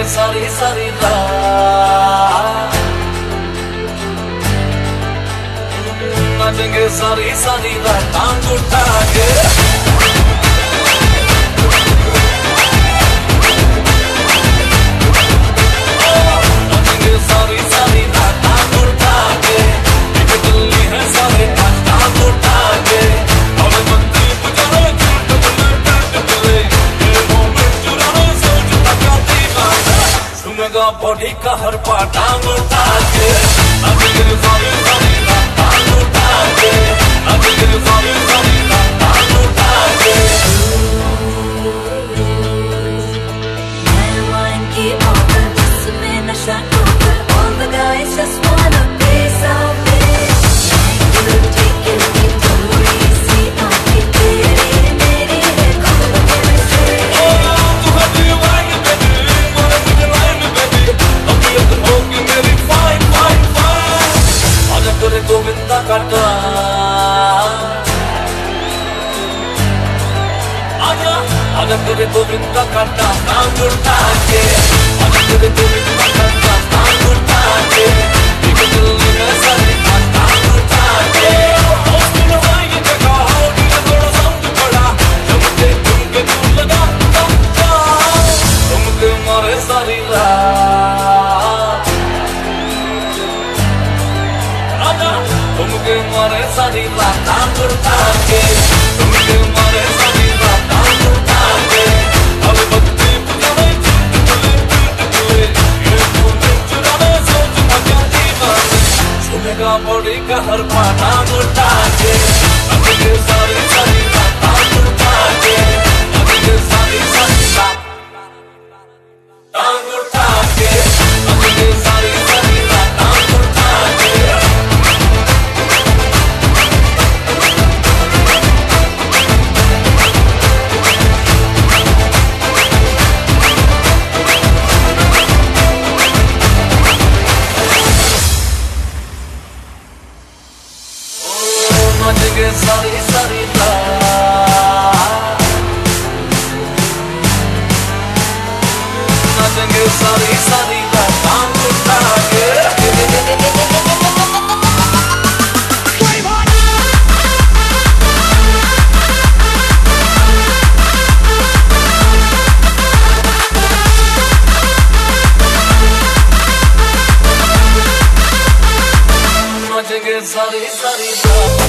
सारी सारी रात, नाचेंगे सारी सारी रात टांग उठा के। नाचेंगे सारी सारी रात टांग उठा के, एक दिल्ली है सारे टांग उठा के। हमें बत्ती बुझाओ झूठ बोले पेट बोले, ये मोमेंट चुराओ सोच तका दीवाना, सुनेगा बॉडी का हर पार्ट टांग उठा के। नाचेंगे सारी सारी रात टांग उठा के, नाचेंगे सारी सारी रात टांग उठा के। मैं वाइन की बॉटल जिसमें नशा total, all the guys just want a piece of it। You're taking me थोड़ी सी आँखें तेरी मेरी है cool chemistry। तू है दीवानी baby, मोरे मुझे line baby, अभी अगर होगी मेरी fine fine fine। आजा करे गोविंदा का डांस, आजा आजा करे गोविंदा का डांस टांग उठा के। आजा करे गोविंदा का डांस टांग उठा के, एक दिल्ली में सारी रात टांग उठा के। हौसला है ये जगह, हौसला है थोड़ा समझ पड़ा, चमके तुमके दूर लगा तुमके मारे सारी रात, आजा तुमके मारे सारी रात टांग उठा के, तुमके मारे सारी रात टांग उठा के। अब बत्ती बुझावे झूठ बोले पीठ बोले, ये मोमेंट चुरावे सोच मचा दीवाना, सुनेगा बॉडी का हर पार्ट टांग उठा के। नाचेंगे सारी सारी रात टांग उठा के, नाचेंगे सारी सारी रात टांग उठा के, नाचेंगे सारी सारी रात टांग उठा के। नाचेंगे सारी सारी रात, नाचेंगे सारी सारी रात टांग उठा के। नाचेंगे सारी सारी रात।